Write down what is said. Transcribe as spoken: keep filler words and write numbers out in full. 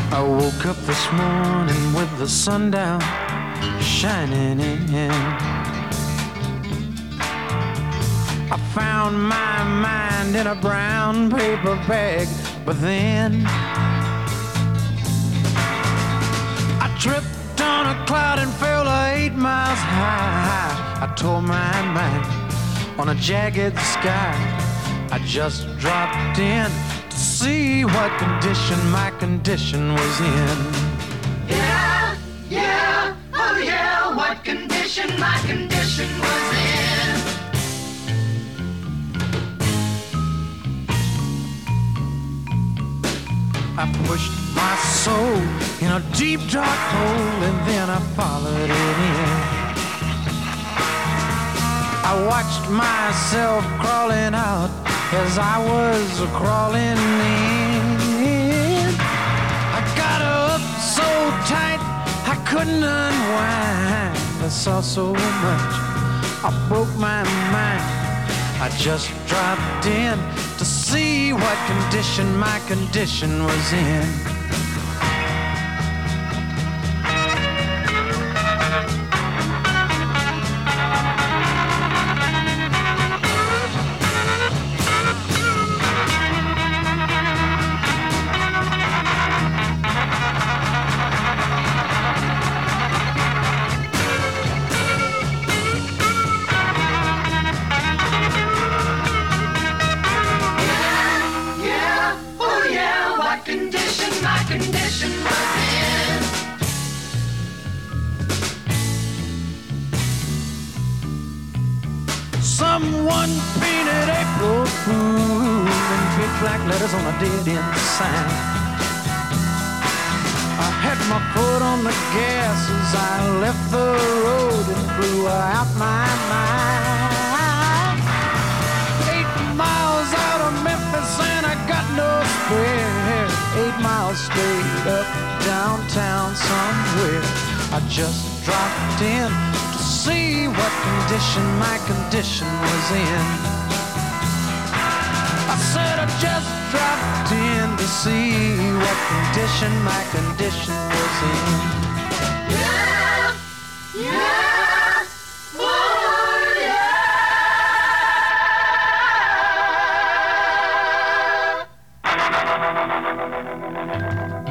I woke up this morning with the sun down shining in. I found my mind in a brown paper bag, but then I tripped on a cloud and fell eight miles high. I tore my mind on a jagged sky. I just dropped in to see what condition my condition was in. Yeah, yeah, oh yeah, what condition my condition was in. I pushed my soul in a deep dark hole and then I followed it in. I watched myself crawling out as I was crawling in. I got up so tight I couldn't unwind. I saw so much, I broke my mind. I just dropped in to see what condition my condition was in. Someone painted April Fool in big black letters on a dead-end sign. I had my foot on the gas as I left the road and blew out my mind. Eight miles out of Memphis and I got no spare. Eight miles straight up downtown somewhere. I just dropped in to see what condition my condition was in. I said I just dropped in to see what condition my condition was in. Yeah, yeah, oh yeah.